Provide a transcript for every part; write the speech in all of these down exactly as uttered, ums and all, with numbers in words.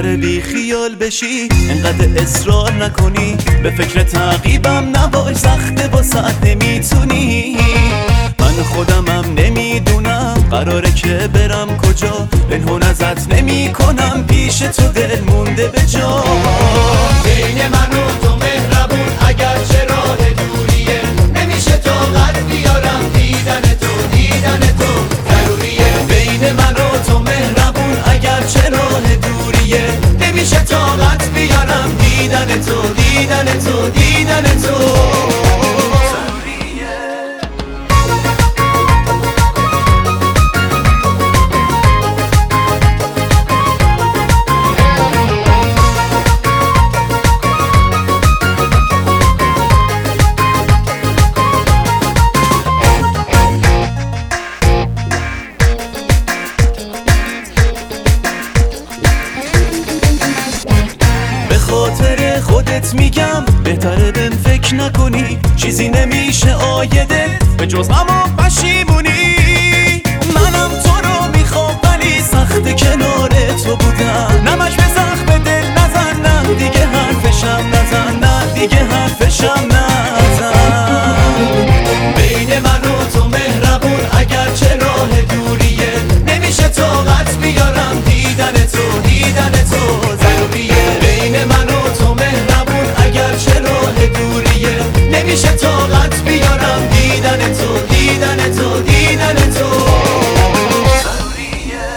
بهتره بی خیال بشی، انقدر اصرار نکنی، به فکر تعقیبم نباش، سخته واسه نمیتونی. من خودمم نمیدونم قراره که برم کجا، پنهون ازت نمی کنم، پیش تو دل مونده به جا. بین من و تو مهربون اگر چه راه دوریه، نمیشه طاقت بیارم دیدن تو، دیدن تو ضروریه. بین من و تو مهربون اگر چه راه دوریه، نمیشه طاقت بیارم دیدن تو، دیدن تو، دیدن تو. خاطر خودت میگم بهتره بهم فکر نکنی، چیزی نمیشه آیده به جز غم و پشیمونی. منم تو رو میخوام ولی سخت کنار تو بودم، نمش به زخم دل نزن، نه دیگه حرفشم نزن، نه دیگه حرفشم نزن. بین من و تو مهربون اگر چه راه دوریه، نمیشه طاقت بیارم دیدن تو، دیدن تو ضروریه. بین من و تو مهربون اگر چه راه دوریه، نمیشه طاقت بیارم دیدن تو، دیدن تو، دیدن تو ضروریه.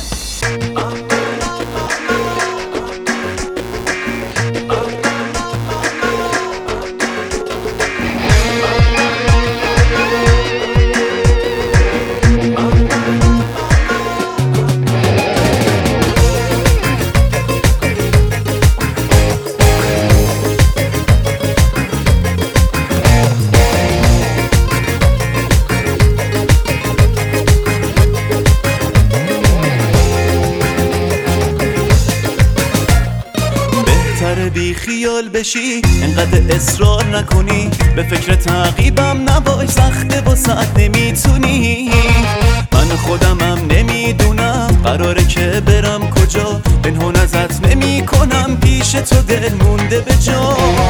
بی خیال بشی، انقدر اصرار نکنی، به فکر تعقیبم نباش، سخته واسه نمیتونی. من خودمم نمیدونم قراره که برم کجا، پنهون ازت نمی کنم، پیش تو دل مونده به جا.